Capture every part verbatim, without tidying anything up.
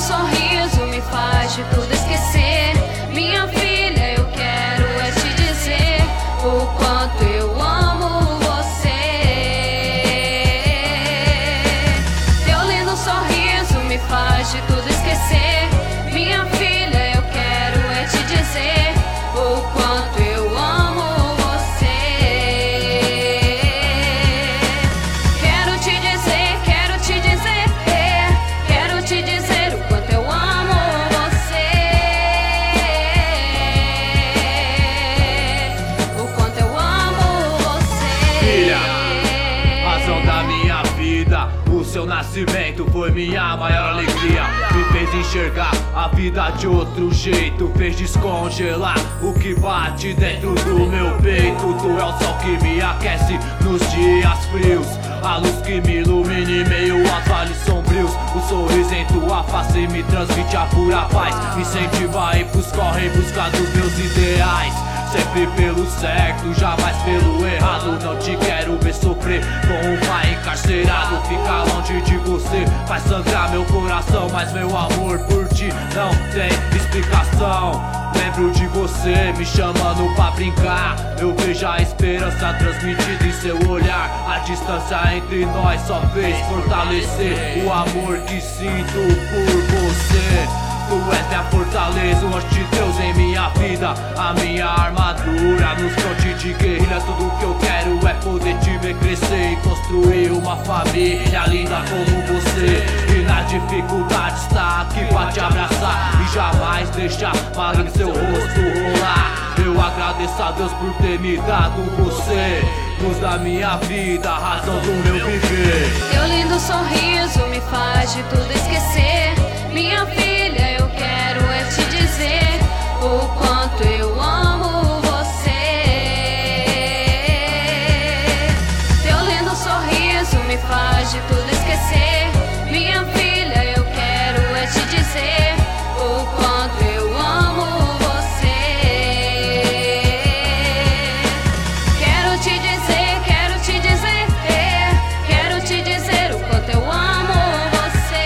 sorriso me faz de tudo esquecer. Minha filha, eu quero é te dizer o quanto eu amo você. Teu lindo sorriso me faz de tudo esquecer. Minha filha, eu quero é te dizer o quanto eu amo você. Quero te dizer, quero te dizer, é, quero te dizer o quanto eu amo você. O quanto eu amo você. Filha, razão da minha vida, o seu nascimento foi minha maior alegria. Me fez enxergar a vida de outro jeito, fez descongelar o que bate dentro do meu peito. Tu é o sol que me aquece nos dias frios, a luz que me ilumina em meio aos vales sombrios. O sorriso em tua face me transmite a pura paz, me incentiva a ir pros corre em busca dos meus ideais. Sempre pelo certo, jamais pelo errado. Não te quero ver sofrer com um pai encarcerado. Ficar longe de você faz sangrar meu coração, mas meu amor por ti não tem explicação. Lembro de você me chamando pra brincar, eu vejo a esperança transmitida em seu olhar. A distância entre nós só fez fortalecer o amor que sinto por você. Tu és minha fortaleza, o anjo de Deus em minha vida, a minha armadura nos frontes de guerrilha. Tudo que eu quero é poder te ver crescer e construir uma família linda como você. E na dificuldade está aqui pra te abraçar e jamais deixar maligno seu rosto rolar. Eu agradeço a Deus por ter me dado você, luz da minha vida, razão do meu viver. Teu lindo sorriso me faz de tudo esquecer. Minha filha, eu quero é te dizer o quanto eu amo você. Teu lindo sorriso me faz de tudo esquecer. Minha filha, eu quero é te dizer o quanto eu amo você. Quero te dizer, quero te dizer, é, quero te dizer o quanto eu amo você.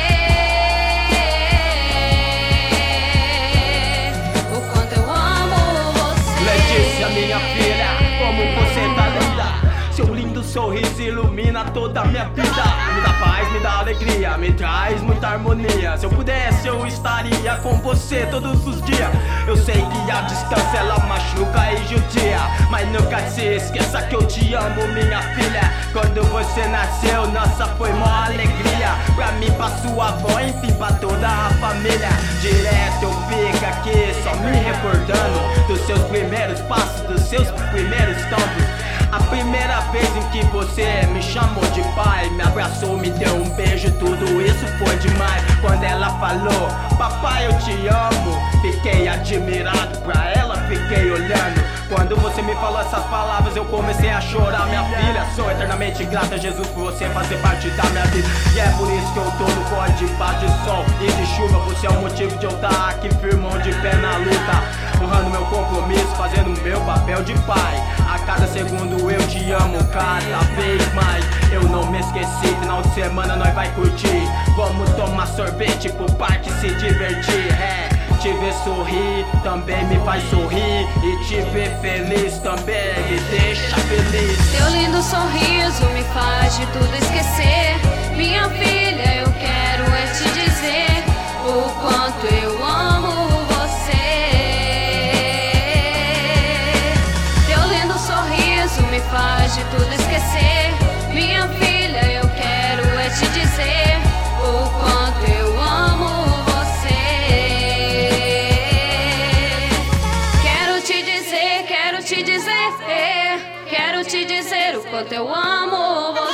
O quanto eu amo você. Letícia, minha filha, como você tá linda. Seu lindo sorriso ilumina toda a minha vida. Me dá paz, me dá alegria, me traz muita harmonia. Se eu pudesse eu estaria com você todos os dias. Eu sei que a distância ela machuca e judia, mas nunca se esqueça que eu te amo, minha filha. Quando você nasceu, nossa, foi mó alegria. Pra mim, pra sua avó, enfim, pra toda a família. Direto eu fico aqui só me recordando dos seus primeiros passos, dos seus primeiros tombos. A primeira vez em que você me chamou de pai, me abraçou, me deu um beijo, tudo isso foi demais. Quando ela falou, papai eu te amo, fiquei admirado, pra ela fiquei olhando. Quando você me falou essas palavras eu comecei a chorar, minha filha. Sou eternamente grato a Jesus por você fazer parte da minha vida. E é por isso que eu tô no pódio de paz, de sol e de chuva. Você é o motivo de eu estar aqui firmão de pé na luta, honrando meu compromisso, fazendo meu papel de pai. A cada segundo eu te amo cada vez mais. Eu não me esqueci, final de semana nós vai curtir. Vamos tomar sorvete pro parque se divertir. É, te ver sorrir também me faz sorrir, e te ver feliz também me deixa feliz. Teu lindo sorriso me faz de tudo esquecer. Minha filha, eu quero é te dizer o quanto eu amo você. Teu lindo sorriso me faz de tudo esquecer. Minha filha, eu quero é te dizer o quanto eu amo você. Quero te dizer, quero te dizer, é, quero te dizer o quanto eu amo você.